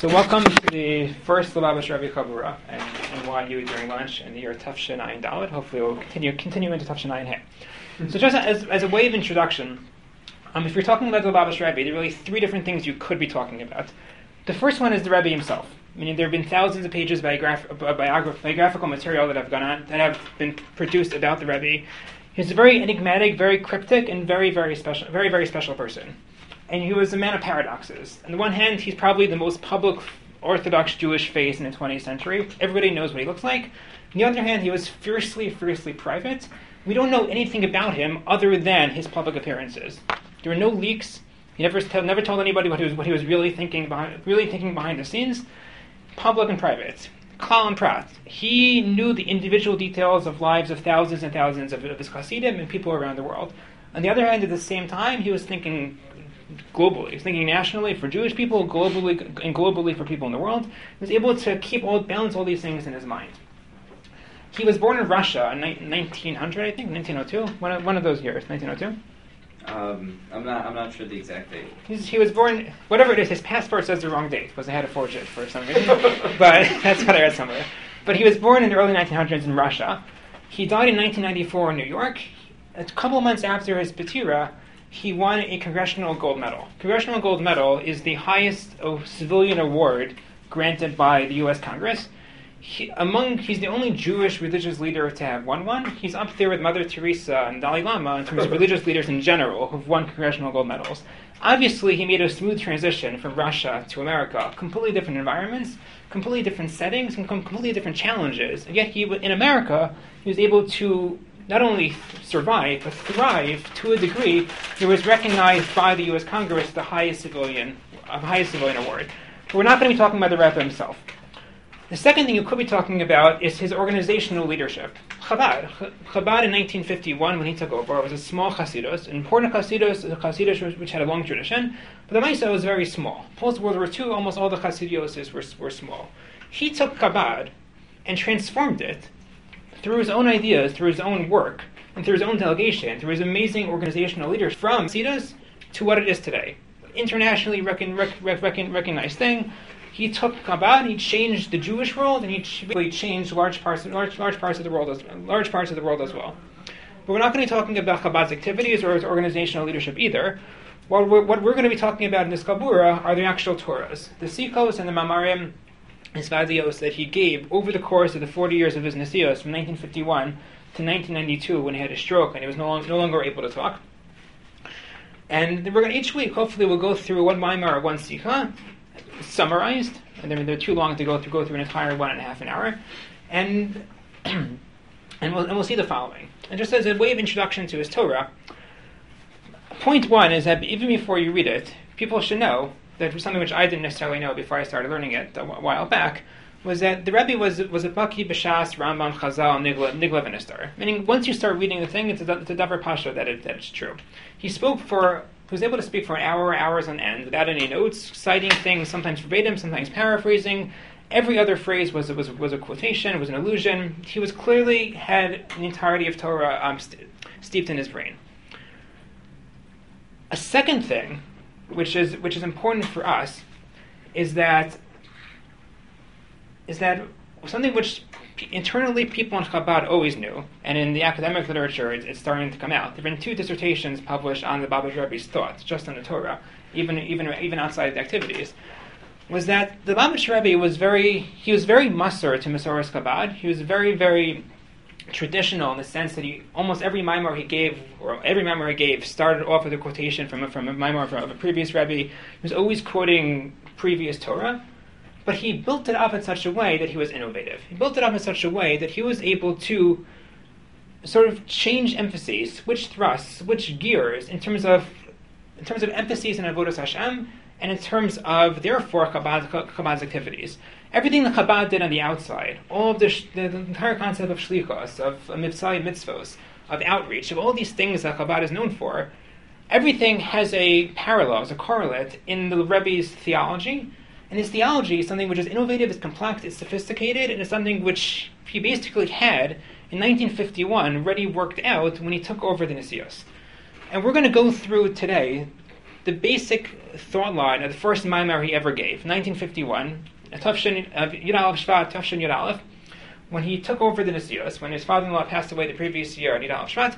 So welcome to the first Lubavitch Rebbe Chabura and NYU during lunch in the year Tafshin Ayin Dalet. Hopefully we'll continue into Tafshin Ayin He. So just as a way of introduction, if you're talking about the Lubavitch Rebbe, there are really three different things you could be talking about. The first one is the Rebbe himself. Meaning there have been thousands of pages of biographical material that have been produced about the Rebbe. He's a very enigmatic, very cryptic, and very very special person. And he was a man of paradoxes. On the one hand, he's probably the most public Orthodox Jewish face in the 20th century. Everybody knows what he looks like. On the other hand, he was fiercely private. We don't know anything about him other than his public appearances. There were no leaks. He never told anybody what he was really thinking behind the scenes. Public and private. Klal and Prat. He knew the individual details of lives of thousands and thousands of his Hasidim and people around the world. On the other hand, at the same time, he was thinking globally. He was thinking nationally for Jewish people, globally for people in the world. He was able to balance all these things in his mind. He was born in Russia in 1900, I think, 1902. One of those years, 1902. I'm not sure the exact date. He was born, whatever it is, his passport says the wrong date, because they had to forge it for some reason. But that's what I read somewhere. But he was born in the early 1900s in Russia. He died in 1994 in New York. A couple of months after his Batira, he won a Congressional Gold Medal. Congressional Gold Medal is the highest civilian award granted by the U.S. Congress. He's the only Jewish religious leader to have won one. He's up there with Mother Teresa and Dalai Lama in terms of religious leaders in general who've won Congressional Gold Medals. Obviously, he made a smooth transition from Russia to America. Completely different environments, completely different settings, and completely different challenges. And yet, in America, he was able to not only survive, but thrive to a degree that was recognized by the U.S. Congress the highest civilian award. But we're not going to be talking about the Rebbe himself. The second thing you could be talking about is his organizational leadership. Chabad in 1951, when he took over, was a small Hasidus, an important Hasidus which had a long tradition, but the Maisa was very small. Post World War II, almost all the Hasidus were small. He took Chabad and transformed it through his own ideas, through his own work, and through his own delegation, through his amazing organizational leadership, from Hasidus to what it is today. Internationally recognized thing. He took Chabad, he changed the Jewish world, and he really changed large parts of the world as well. But we're not going to be talking about Chabad's activities or his organizational leadership either. What we're going to be talking about in this Kabura are the actual Torahs, the Sikos and the Mamarim, Svadios that he gave over the course of the 40 years of his Nesios from 1951 to 1992 when he had a stroke and he was no longer able to talk. And we're going to, each week, hopefully, we'll go through one Maimar or one Sikha, summarized, and they're too long to go through an entire 1.5 hour, and we'll see the following. And just as a way of introduction to his Torah, point one is that even before you read it, people should know that something which I didn't necessarily know before I started learning it a while back, was that the Rebbe was a Baki, B'Shas, Rambam, Chazal, Nigla, V'Nistar. Meaning, once you start reading the thing, it's a davar pasha that it's true. He was able to speak for an hour, hours on end, without any notes, citing things, sometimes verbatim, sometimes paraphrasing. Every other phrase was a quotation, was an allusion. He was clearly had the entirety of Torah steeped in his brain. A second thing, which is important for us, is that something which internally people in Chabad always knew, and in the academic literature it's starting to come out. There have been 2 dissertations published on the Lubavitch Rebbe's thoughts, just on the Torah, even outside of the activities, was that the Lubavitch Rebbe was very Masor to Masoras Chabad. He was very, very traditional in the sense that almost every Maimar he gave started off with a quotation from a Maimar of a previous Rebbe. He was always quoting previous Torah. But he built it up in such a way that he was innovative. He built it up in such a way that he was able to sort of change emphases, switch thrusts, switch gears in terms of emphases in Avodas Hashem, and in terms of, therefore, Chabad's activities. Everything that Chabad did on the outside, all of the entire concept of shlichos, of mitzvos, of outreach, of all these things that Chabad is known for, everything has a parallel, as a correlate in the Rebbe's theology. And his theology is something which is innovative, it's complex, it's sophisticated, and it's something which he basically had in 1951 already worked out when he took over the Nesios. And we're going to go through today the basic thought line of the first Maimar he ever gave, 1951, Tafshin Yud Aleph Shvat, Tafshin Yud Aleph, when he took over the Nesios, when his father-in-law passed away the previous year on Yud Aleph Shvat,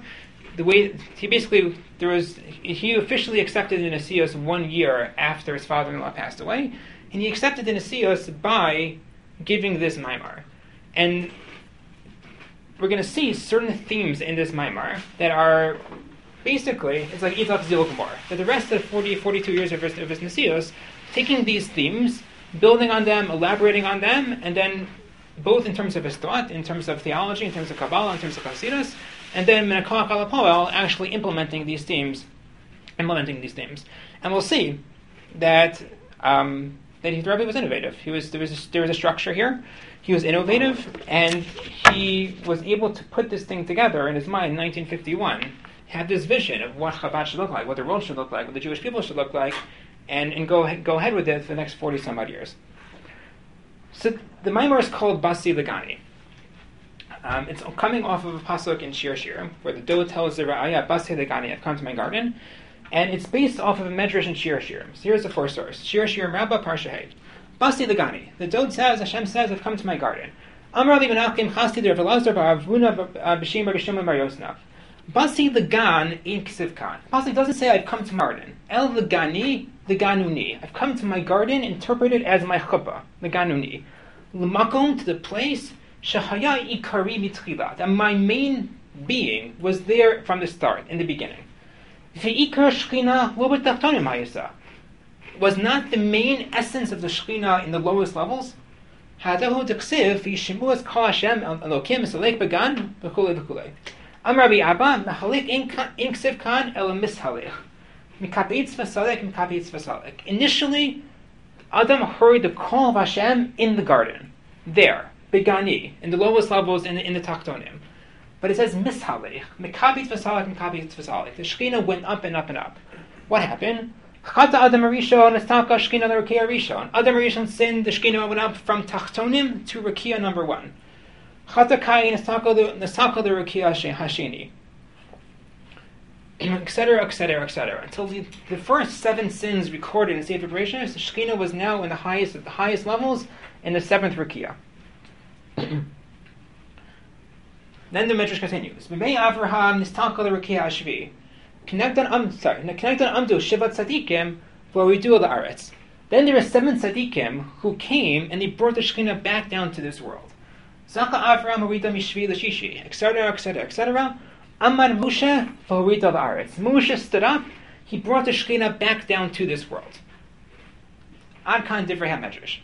he officially accepted the Nesios 1 year after his father-in-law passed away, and he accepted the Nesios by giving this Maimar. And we're going to see certain themes in this Maimar that are basically, it's like Yitzhak Zil Gemor, that the rest of 42 years of his Nesios, taking these themes, building on them, elaborating on them, and then both in terms of his thought, in terms of theology, in terms of Kabbalah, in terms of Hasidus, and then Menachah Kalapoel actually implementing these themes. And we'll see that the Rebbe was innovative. There was a structure here. He was innovative, and he was able to put this thing together in his mind in 1951. He had this vision of what Chabad should look like, what the world should look like, what the Jewish people should look like, and go ahead with it for the next 40 some odd years. So the Maimar is called Basi Legani. It's coming off of a pasuk in Shir Shirim, where the Dod tells the Ra'aya, Basi Legani, I've come to my garden, and it's based off of a medrash in Shir Shirim. So here's the first source. Shir Shirim Rabbah Parsha Hey. Basi Legani. The Dod says, Hashem says, I've come to my garden. Amar li Menachem Chasti de Rav Elazar ba'Avuna b'Shem bar Geshoma bar Yosnav. Basi Legan in Ksiv Kan. Pasuk doesn't say I've come to my garden. El Legani, Leganuni. I've come to my garden, interpreted as my chuppah, Leganuni. L'makom, to the place, Shahaya Ikari mitchilat. And my main being was there from the start, in the beginning. Ve'ikar Shechina lo b'tachtonim hayasa. Was not the main essence of the Shechina in the lowest levels? Hadahu d'ksiv v'yishimuas kol Hashem Elokim esalek began v'chulei v'chulei. Am Rabbi Abba, Mahalik in Ksiv Kan el mishalech. Mikapitz v'salek, mikapitz v'salek. Initially, Adam heard the call of Hashem in the garden. There, Begani, in the lowest levels, in the Taktonim. But it says mishalech. Mikapitz v'salek, mikapitz v'salek. The Shekhinah went up and up and up. What happened? Chata Adam Rishon, Nestaka Shekhinah l'Rekia Rishon. Adam Rishon sinned, the Shekhinah went up from Taktonim to Rekia number 1. Chatakai Nestaka l'Rekia Hashini. Etc., etc., etc. Until the first 7 sins recorded in Sefer Bereshis, the Shekhinah was now in the highest levels in the 7th Rekia. Then the Midrash continues. B'mei Avraham Nestaka l'Rekia Hashvi. Connect on Amdu Shivat Tzadikim v'Oridu La'aretz. Then there are 7 Tzadikim who came and they brought the Shekhinah back down to this world. Zaka Avraham Orida Mishvi L'Shishi, etc., etc., etc. Amar Moshe v'Orida La'aretz. Moshe stood up, he brought the Shekhinah back down to this world. Ad Kan Divrei HaMedrash.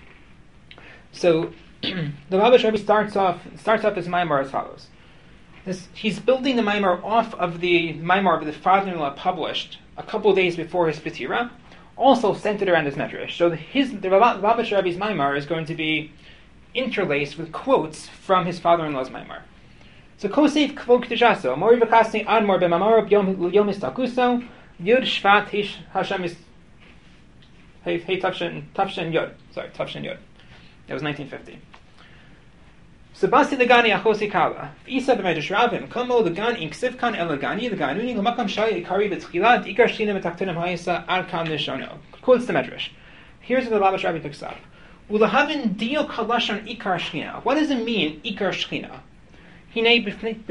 So the Lubavitch Rebbe starts off his Maimar as follows. He's building the Maimar off of the Maimar that the father-in-law published a couple of days before his Petira, also centered around this medrash. So the Lubavitch Rebbe's Maimar is going to be interlaced with quotes from his father-in-law's Maimar. So Kosef Kvok Tishaso, Mori Vakasni Admor Bemamar Yom Istakuso, Yud Shvat Hashem is Hey Tafshin Yod. Tafshin Yod. That was 1950. Sebasti Legani Achosi Kala. Isa b'medrash Ravim. Komo Legan in Ksivkan El Legani Leganuni L'makam Shai Ikari B'Tchilat Ikar Shina B'Taktonim Hayisa Ad Kan Nishono. Quotes the medrash. Here's what the Lubavitch Rebbe picks up. Ulahavin Dio Kalashon Ikar Shchina. What does it mean Ikar Shchina? Hinei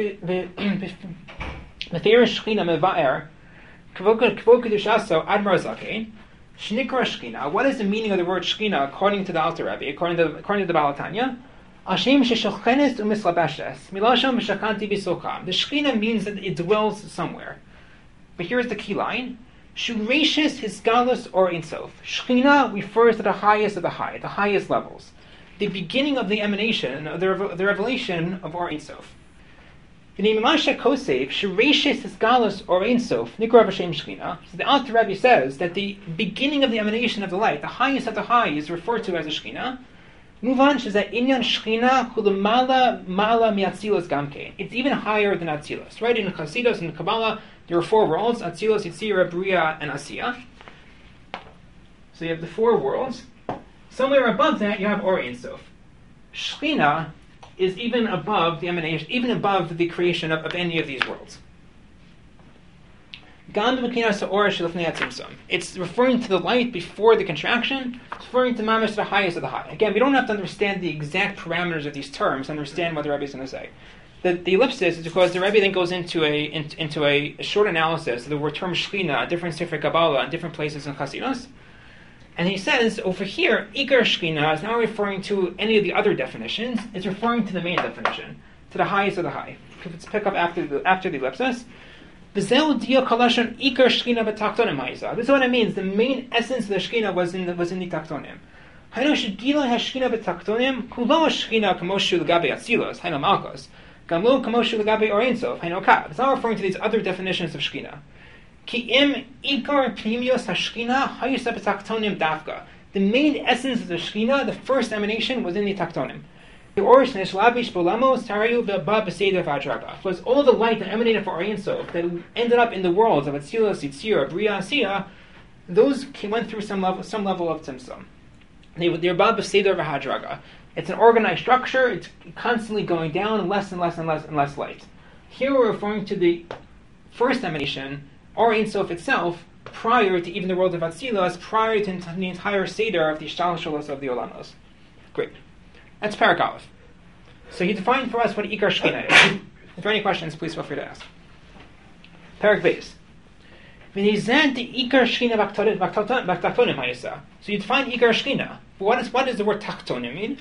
B'Therish Shchina Mevaer Kvok Kedushaso Admar Zakein. Shnikra Shchina. What is the meaning of the word Shchina according to the Alter Rebbe, according to the Baal Tanya? Hashem sheshochenes umislabeshes milasham shakanti bisocham. The Shekhinah means that it dwells somewhere. But here's the key line: Shurashes hisgalus or insof. Shekhinah refers to the highest of the high, the highest levels, the beginning of the emanation, of the revelation of Or Insof. The name Masha Kosef Shurashes hisgalus or insof nikra b'shem Shekhinah. So the Alter Rebbe says that the beginning of the emanation of the light, the highest of the high, is referred to as a Shekhinah. Move on, she says that Inyan Shechina Hulamala Mala Miatzilos Gamkein. It's even higher than Atzilos. Right? In Chasidus and Kabbalah, there are 4 worlds: Atzilos, Yitzira, Bria, and Asiya. So you have the 4 worlds. Somewhere above that, you have Or Ein Sof. Shechina is even above the emanation, even above the creation of any of these worlds. It's referring to the light before the contraction. It's referring to mamash, the highest of the high. Again, we don't have to understand the exact parameters of these terms to understand what the Rebbe is going to say. The ellipsis is because the Rebbe then goes into a short analysis of the word term Shechina, different Sefer Kabbalah, in different places in Chasidus. And he says, over here, Ikar Shechina is not referring to any of the other definitions. It's referring to the main definition, to the highest of the high. Let's pick up after the ellipsis. This is what it means. The main essence of the Shechina was in the Taktonim. It's not referring to these other definitions of Shechina. The main essence of the Shechina, the first emanation, was in the Taktonim. It was all the light that emanated from Ein Sof that ended up in the worlds of Atzilus, Yitzir, Bria, Asiya. Those went through some level of Tzimtzum. They're Bab Seder v'Hadraga. It's an organized structure. It's constantly going down, less and less and less and less light. Here we're referring to the first emanation, or Ein Sof itself, prior to even the world of Atzilus, prior to the entire Seder of the Shtalshalos of the Olamos. Great. That's Parak Aleph. So he defined for us what Ikar Shechina is. If there are any questions, please feel free to ask. Parak Beis. So you define Ikar Shechina. What does the word Taktonim mean?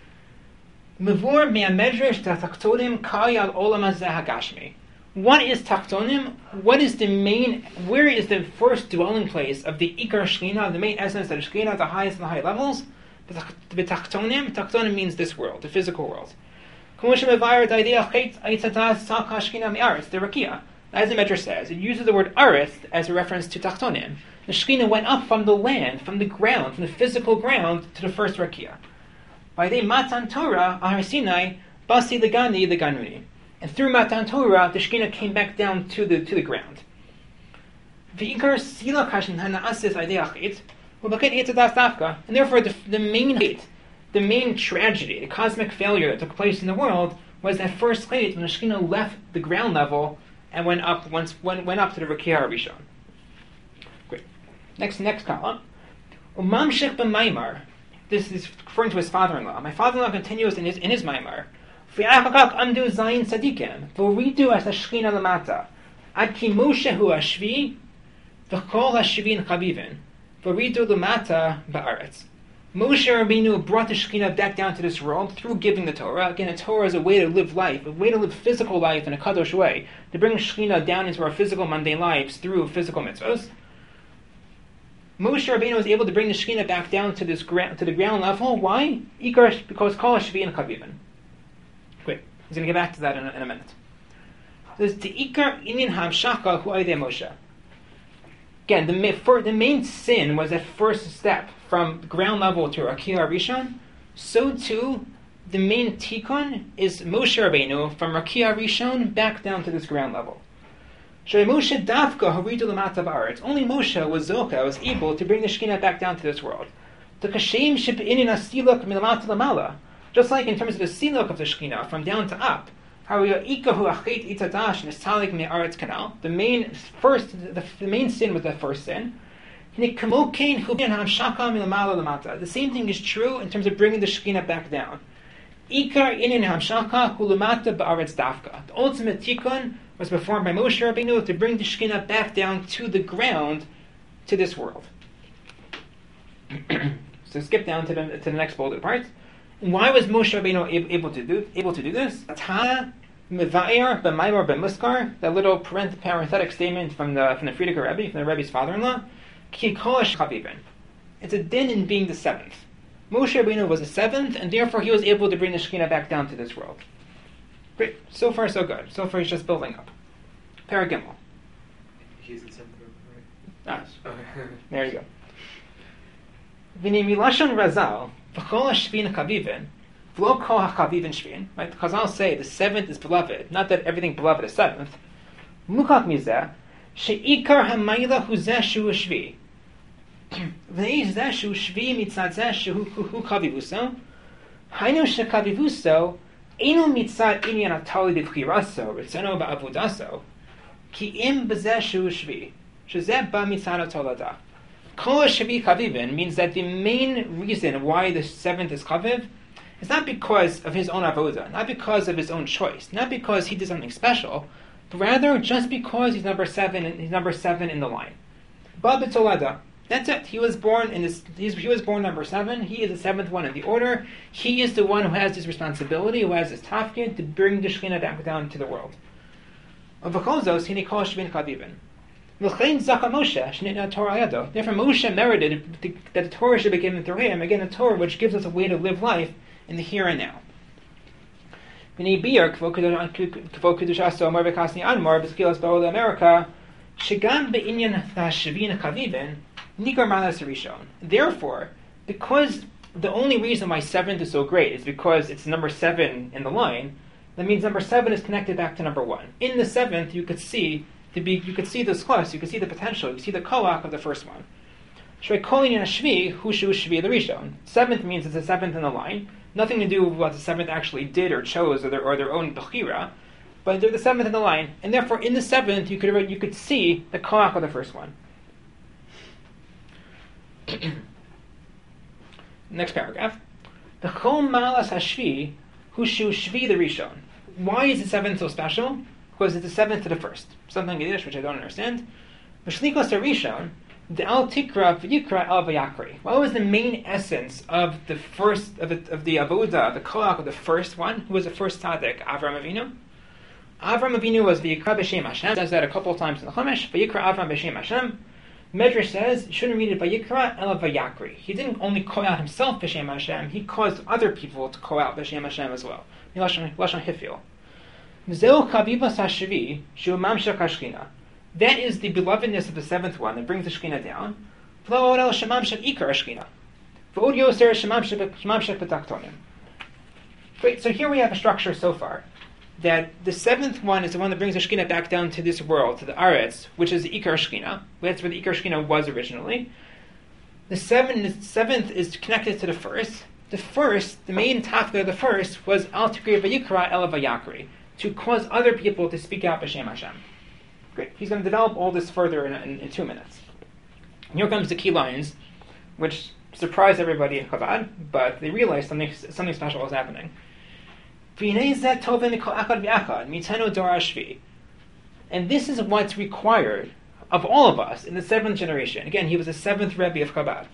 What is Taktonim? What is the main? Where is the first dwelling place of the Ikar Shechina, the main essence of the Shechina, the highest and the high levels? The Taktonim means this world, the physical world. The Rakia, as the Medrash says, it uses the word Aretz as a reference to Taktonim. The Shechina went up from the land, from the ground, from the physical ground to the first Rakia. By the Matan Torah, Ahar Sinai, Basi Legani Leganuni. And through Matan Torah, the Shechina came back down to the ground. And therefore, the main tragedy, the cosmic failure that took place in the world was that first hate when the Shechina left the ground level and went up to the Rakia HaRishon. Great. Next column. Umamshich b'maimar. This is referring to his father-in-law. My father-in-law continues in his maimar. Amdu zayin tzadikim v'ridu as Shechina lamata ad ki Moshe hu hashvi v'chol hashvin chavivin. V'ridu lamata ba'aretz. Moshe Rabbeinu brought the Shekhinah back down to this world through giving the Torah. Again, the Torah is a way to live life, a way to live physical life in a kadosh way, to bring Shekhinah down into our physical mundane lives through physical mitzvahs. Moshe Rabbeinu was able to bring the Shekhinah back down to the ground level. Why? Because kol hashvin chavivin. Great. He's going to get back to that in a minute. This is the ikar inyan hamshaka hu aydei Moshe. Again, the main sin was that first step from ground level to Rakia HaRishon. So too, the main tikkun is Moshe Rabbeinu from Rakia HaRishon back down to this ground level. Moshe Davka haridu lamata ba'aretz. Only Moshe was able to bring the Shekhinah back down to this world. The kashem sheb'inin asiluk milamata lamala. Just like in terms of the siluk of the Shekhinah, from down to up. The main sin was the first sin. The same thing is true in terms of bringing the Shekhinah back down. The ultimate tikkun was performed by Moshe Rabbeinu to bring the Shekhinah back down to the ground, to this world. So skip down to the next bolded part. Why was Moshe Rabbeinu able to do this? That little parenthetic statement from the Frierdiker Rebbe, from the Rebbe's father-in-law. It's a din in being the seventh. Moshe Rabbeinu was the seventh, and therefore he was able to bring the Shekhinah back down to this world. Great. So far, so good. So far, he's just building up. Parag Gimel. He's the seventh, right? There you go. V'nimilashon razal v'chol hashvin chavivin v'lo kol hachavivin shvin. Right? The Chazal say the seventh is beloved. Not that everything beloved is seventh. Mukach mizeh she'ikar hamayla hu zeh shu shvi. V'nei zeh shu shvi mitzad zeh shu chavivuso. Hainu shechavivuso eino mitzad inyan atali b'chiraso ritzono ba'avudaso ki im b'zeh shu shvi. Shezeh ba mitzana tolada. Kol shavi chavivin means that the main reason why the seventh is chaviv is not because of his own avoda, not because of his own choice, not because he did something special, but rather just because he's number seven in the line. Ba b'tolada. That's it. He was born he was born number 7. He is the 7th one in the order. He is the one who has this responsibility, who has this tafkid to bring the Shekhinah back down to the world. Therefore, Moshe merited that the Torah should be given through him. Again, a Torah which gives us a way to live life in the here and now. Therefore, because the only reason why 7th is so great is because it's number 7 in the line, that means number 7 is connected back to number 1. In the 7th, you could see the schos, you could see the potential, you could see the koach of the first one. 7th means it's the 7th in the line. Nothing to do with what the 7th actually did or chose or their own bechira, but they're the 7th in the line, and therefore in the 7th you could see the koach of the first one. Next paragraph. V'chol malas hashvi hushu shvi the rishon. Why is the 7th so special? Because it's the 7th to the first. Something in Yiddish which I don't understand. V'shlikos rishon the al tikra v'yikra el v'yakri. What was the main essence of the first of the avoda, the koach of the first one? Who was the first tzaddik? Avram Avinu. Avram Avinu was v'yikra b'shem Hashem. It says that a couple of times in the Chumash. V'yikra Avram b'shem Hashem. Medrash says you shouldn't read it vayikra el vayakri. He didn't only call out himself b'shem Hashem. He caused other people to call out b'shem Hashem as well. Lashon hifil. Mzeu chavivas hashvi shu mamshach hashchina. That is the belovedness of the 7th one that brings the Shekhinah down. V'lo el shemamshach ikar hashchina. V'od yoser shemamshach b'taktonim. Great. So here we have a structure so far that the 7th one is the one that brings the Shekhinah back down to this world, to the Aretz, which is the Ikar Shekhinah. That's where the Ikar Shekhinah was originally. The 7th is connected to the first. The main tafka of the first was Al Tikri Vayikra El Vayakri, to cause other people to speak out B'Shem Hashem. Great. He's going to develop all this further in 2 minutes. And here comes the key lines, which surprised everybody in Chabad, but they realized something special was happening. And this is what's required of all of us in the 7th generation. Again, he was the 7th Rebbe of Chabad.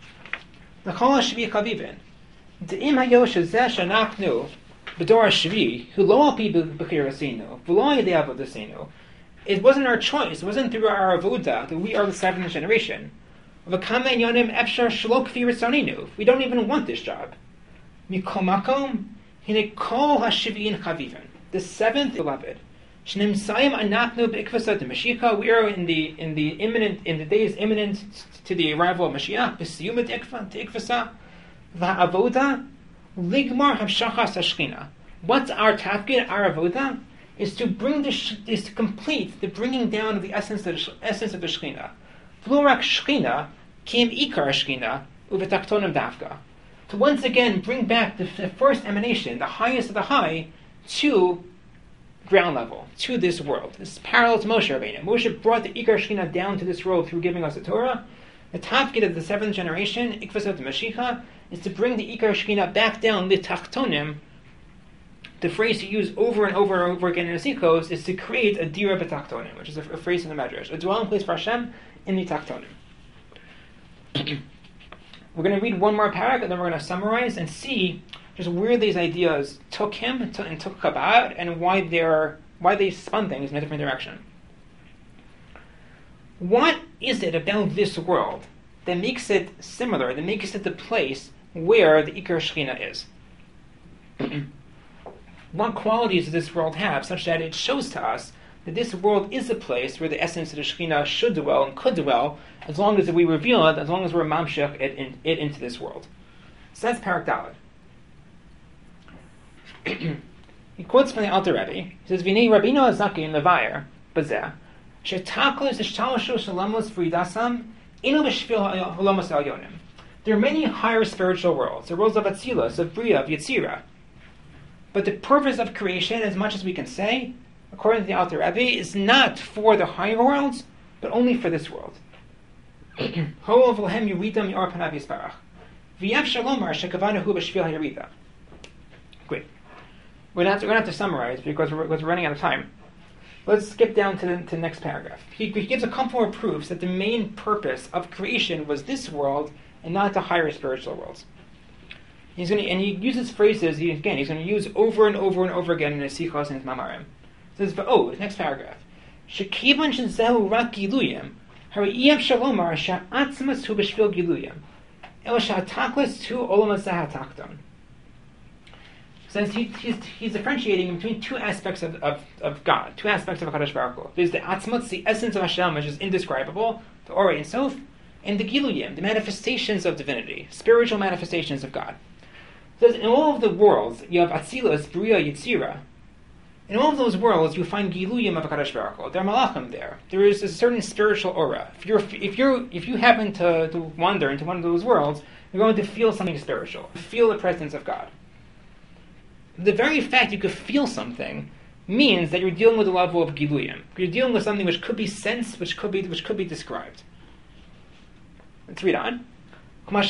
It wasn't our choice, it wasn't through our avoda that we are the 7th generation. We don't even want this job. The 7th beloved. We are in the days imminent to the arrival of Mashiach. What's our tafkid? Our avoda is to complete the bringing down of the essence of the Shekhinah. V'lo Shekhinah came ikar Shekhinah uvetaktonim dafka. To once again bring back the first emanation, the highest of the high, to ground level, to this world. This is parallel to Moshe Rabbeinu. Moshe brought the Ikar Shekhinah down to this world through giving us the Torah. The tafkid of the 7th generation, Ikvasot Mashiach, is to bring the Ikar Shekhinah back down, the Tachtonim. The phrase you use over and over and over again in the Sikos is to create a Dira B'Tachtonim, which is a phrase in the Medrash, a dwelling place for Hashem in the Tachtonim. We're going to read one more paragraph, and then we're going to summarize and see just where these ideas took him and took Chabad, and why they spun things in a different direction. What is it about this world that makes it similar, that makes it the place where the Ikar Shekhinah is? What qualities does this world have such that it shows to us that this world is a place where the essence of the Shekhinah should dwell and could dwell, as long as we reveal it, as long as we're mamshech it into this world. So that's Parak Daled. He quotes from the Alter Rebbe. He says, "V'nei Rabbeinu Hazaken levayer bazeh shetaklos ishtalashu shalamos v'ridasam inu b'shvil halamos alyonim." There are many higher spiritual worlds, the worlds of Atzilus, of Bria, of Yetzirah. But the purpose of creation, as much as we can say, according to the Alter Rebbe, is not for the higher worlds, but only for this world. Ho v'lehem yurida mi'or panav yisparach. V'yafshar lomar shekavanahu b'shvil hayurida. Great. We're going to have to summarize because we're running out of time. Let's skip down to the next paragraph. He gives a couple more proofs that the main purpose of creation was this world and not the higher spiritual worlds. He uses phrases, he's going to use over and over and over again in his Sichos and his Mamarim. It says, next paragraph. Shekivan shezehu rak giluyim, hariyam shalomar sha'atzmas hu b'shvil giluyim, el sha'ataklis hu olam hazeh hatakton. Since he's differentiating between two aspects of God, two aspects of HaKadosh Baruch Hu. There's the Atzmut, the essence of Hashem, which is indescribable, the Ori and Sof, and the Giluyim, the manifestations of divinity, spiritual manifestations of God. It says in all of the worlds, you have Atzilus, Bria, Yitzira. In all of those worlds, you find Giluyim of HaKadosh Baruch Hu. There are Malachim there. There is a certain spiritual aura. If you happen to wander into one of those worlds, you're going to feel something spiritual, feel the presence of God. The very fact you could feel something means that you're dealing with a level of giluyim. You're dealing with something which could be sensed, which could be described. Let's read on. What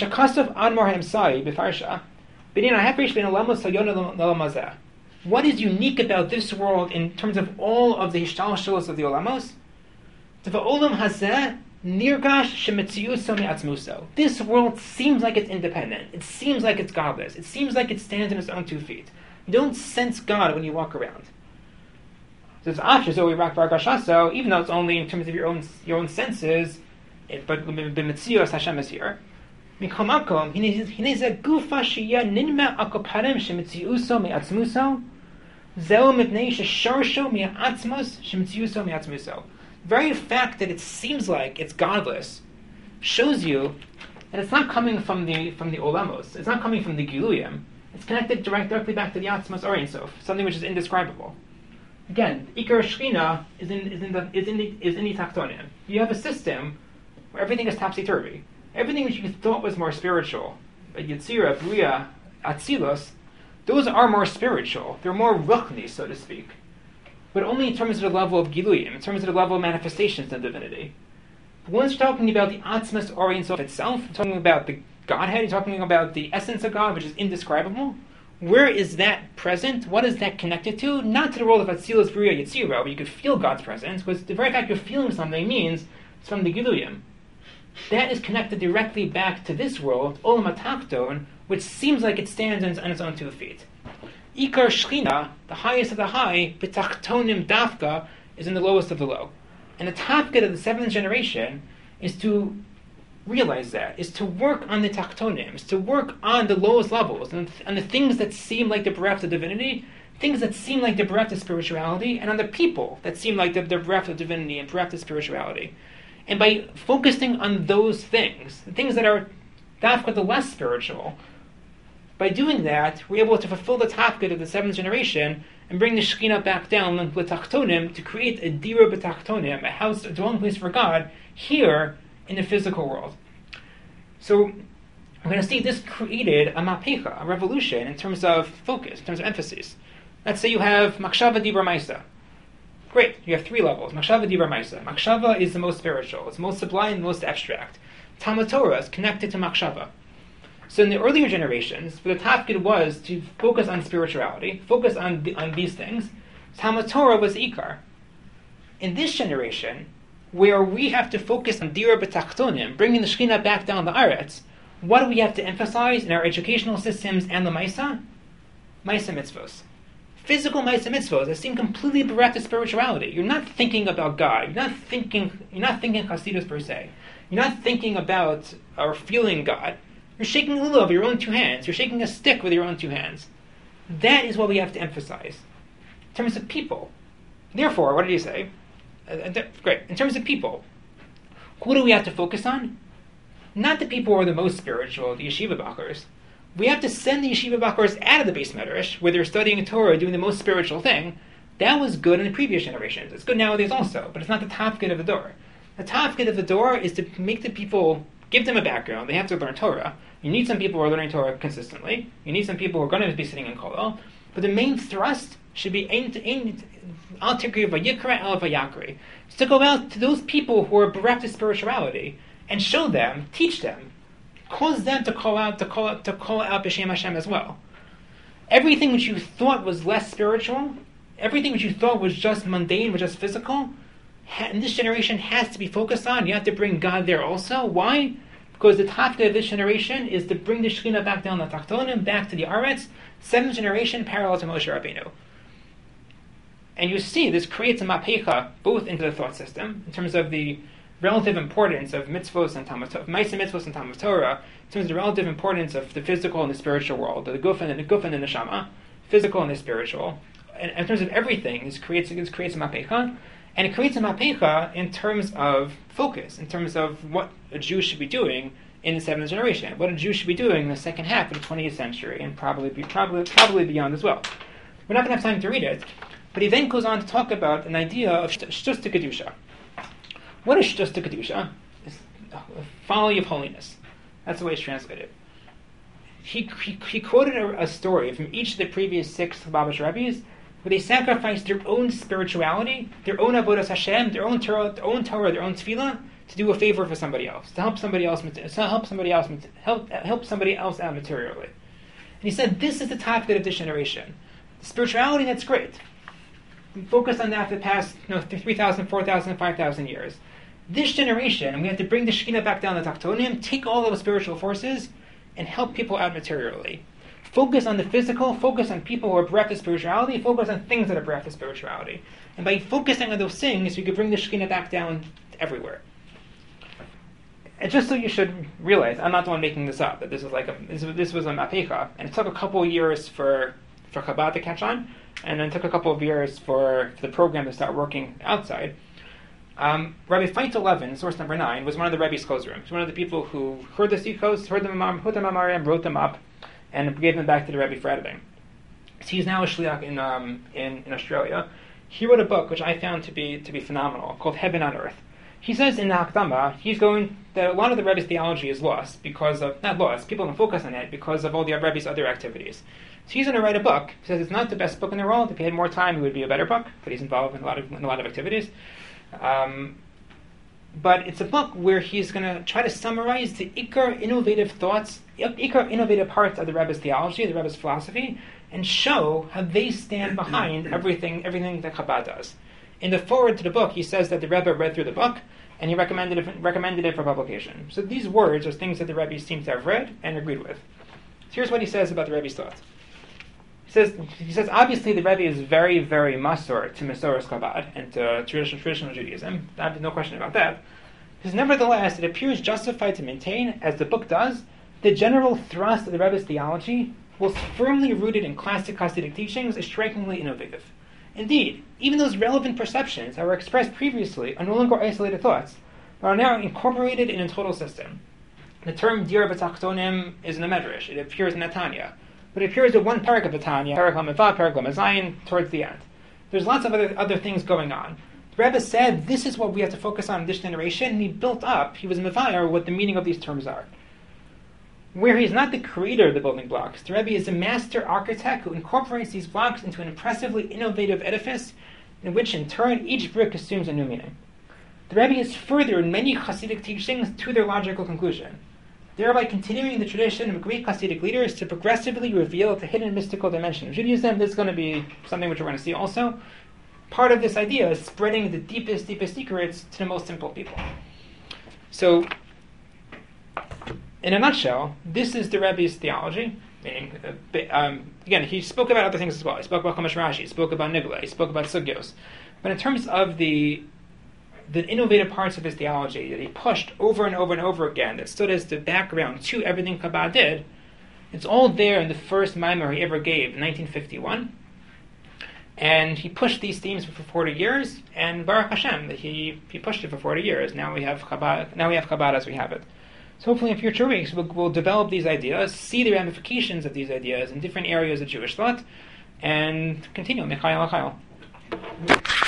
is unique about this world in terms of all of the hishtalshalos of the olamos? This world seems like it's independent. It seems like it's godless. It seems like it stands on its own 2 feet. You don't sense God when you walk around. So even though it's only in terms of your own senses, but b'metzios Hashem is here. The very fact that it seems like it's godless shows you that it's not coming from the olamos. It's not coming from the giluyim. It's connected directly back to the Atzmos Or Ein Sof, something which is indescribable. Again, Ikar Shechina is in the Taktonim. You have a system where everything is topsy-turvy. Everything which you thought was more spiritual, Yetzira, Bria, Atzilos, those are more spiritual. They're more ruchni, so to speak. But only in terms of the level of Giluyim, in terms of the level of manifestations of divinity. But once you're talking about the Atzmos Or Ein Sof itself, you're talking about the Godhead, you're talking about the essence of God, which is indescribable. Where is that present? What is that connected to? Not to the world of Atzilus, Bria, Yetzira, where you could feel God's presence, because the very fact you're feeling something means it's from the Giluyim. That is connected directly back to this world, Olam HaTachton, which seems like it stands on its own 2 feet. Ikar Shechina, the highest of the high, B'Tachtonim Dafka, is in the lowest of the low. And the tafkid of the 7th generation is to realize that, is to work on the Tachtonim, is to work on the lowest levels, and the things that seem like the bereft of divinity, things that seem like the bereft of spirituality, and on the people that seem like the bereft of divinity and bereft of spirituality. And by focusing on those things, the things that are dafka the less spiritual, by doing that, we're able to fulfill the tafkid of the 7th generation and bring the Shekhinah back down to Tachtonim to create a dira b'Tachtonim, a house, a dwelling place for God, here in the physical world. So we're going to see this created a mapecha, a revolution in terms of focus, in terms of emphasis. Let's say you have Makshava Dibra Maisa. Great, you have 3 levels. Makshava Dibra Maisa. Makshava is the most spiritual, it's most sublime, the most abstract. Talmud Torah is connected to Makshava. So in the earlier generations, the tafkid was to focus on spirituality, focus on these things. Talmud Torah was Ikar. In this generation, where we have to focus on Dira B'Tachtonim, bringing the Shekhinah back down the Aretz, what do we have to emphasize in our educational systems and the Maisa? Maisa Mitzvos. Physical Maisa Mitzvos that seem completely bereft of spirituality. You're not thinking about God. You're not thinking Hasidus per se. You're not thinking about or feeling God. You're shaking a lulav with your own 2 hands. You're shaking a stick with your own 2 hands. That is what we have to emphasize. In terms of people. Therefore, what did he say? Great. In terms of people, who do we have to focus on? Not the people who are the most spiritual, the yeshiva bachers. We have to send the yeshiva bachers out of the base medrash, where they're studying Torah, doing the most spiritual thing. That was good in the previous generations. It's good nowadays also, but it's not the tafkid of the door. The tafkid of the door is to make the people, give them a background. They have to learn Torah. You need some people who are learning Torah consistently. You need some people who are going to be sitting in kollel. But the main thrust should be aimed to go out to those people who are bereft of spirituality and show them, teach them, cause them to call out B'Shem Hashem as well. Everything which you thought was less spiritual, everything which you thought was just mundane, was just physical, in this generation has to be focused on. You have to bring God there also. Why? Because the tafka of this generation is to bring the Shekhinah back down the Tachtonim, back to the Aretz, 7th generation, parallel to Moshe Rabbeinu. And you see, this creates a mapecha both into the thought system, in terms of the relative importance of mitzvos and Talmud Torah, Ma'aseh mitzvos and Talmud Torah, in terms of the relative importance of the physical and the spiritual world, the guf and the neshama, physical and the spiritual. And in terms of everything, this creates a mapecha, and it creates a mapecha in terms of focus, in terms of what a Jew should be doing in the 7th generation, what a Jew should be doing in the second half of the 20th century, and probably beyond as well. We're not going to have time to read it, but he then goes on to talk about an idea of shtus to kedusha. What is shtus to kedusha? It's folly of holiness. That's the way it's translated. He quoted a story from each of the previous 6 Lubavitch rabbis, where they sacrificed their own spirituality, their own avodas Hashem, their own Torah, their own tefillah, to do a favor for somebody else, to help somebody else out materially. And he said, this is the tafkid of this generation. The spirituality, that's great. We focused on that for the past 3,000, 4,000, 5,000 years. This generation, and we have to bring the Shekhinah back down the Tachtonim, take all those spiritual forces, and help people out materially. Focus on the physical, focus on people who are bereft of spirituality, focus on things that are bereft of spirituality. And by focusing on those things, we could bring the Shekhinah back down everywhere. And just so you should realize, I'm not the one making this up, that this was a mapecha, and it took a couple of years for Chabad to catch on, and then it took a couple of years for the program to start working outside. Rabbi Feintel Levin, source number 9, was one of the Rebbe's Chozrim. He was one of the people who heard the Sikos, heard the Mamarim, wrote them up, and gave them back to the Rebbe for editing. So he's now a shliach in Australia. He wrote a book which I found to be phenomenal, called Heaven on Earth. He says in the Hakdama, that a lot of the Rebbe's theology is lost people don't focus on it because of all the Rebbe's other activities. So he's going to write a book. He says it's not the best book in the world. If he had more time, it would be a better book, but he's involved in a lot of activities. But it's a book where he's going to try to summarize the ikar innovative parts of the Rebbe's theology, the Rebbe's philosophy, and show how they stand behind everything that Chabad does. In the foreword to the book, he says that the Rebbe read through the book, and he recommended it for publication. So these words are things that the Rebbe seems to have read and agreed with. So here's what he says about the Rebbe's thoughts. He says obviously the Rebbe is very, very masor to Masoras Chabad and to traditional Judaism. I have no question about that. He says, nevertheless, it appears justified to maintain, as the book does, the general thrust of the Rebbe's theology, whilst firmly rooted in classic Hasidic teachings, is strikingly innovative. Indeed, even those relevant perceptions that were expressed previously are no longer isolated thoughts, but are now incorporated in a total system. The term Dir B'Tachtonim is in the Medrash. It appears in Netanya. But it appears in one parak of Netanya, parak HaMevav, parak HaMazayin, towards the end. There's lots of other things going on. The Rebbe said, this is what we have to focus on in this generation, and he was mevayar what the meaning of these terms are. Where he is not the creator of the building blocks, the Rebbe is a master architect who incorporates these blocks into an impressively innovative edifice, in which in turn each brick assumes a new meaning. The Rebbe has furthered many Hasidic teachings to their logical conclusion, thereby continuing the tradition of great Hasidic leaders to progressively reveal the hidden mystical dimension of Judaism. This is going to be something which we're going to see also. Part of this idea is spreading the deepest secrets to the most simple people. So, in a nutshell, this is the Rebbe's theology. Meaning, again, he spoke about other things as well. He spoke about Chumash Rashi, he spoke about Nigla, he spoke about Sugyos. But in terms of the innovative parts of his theology that he pushed over and over and over again, that stood as the background to everything Chabad did, it's all there in the first Maimar he ever gave in 1951. And he pushed these themes for 40 years, and Baruch Hashem, that he pushed it for 40 years. Now we have Chabad as we have it. So hopefully in future weeks we'll develop these ideas, see the ramifications of these ideas in different areas of Jewish thought, and continue. Michael.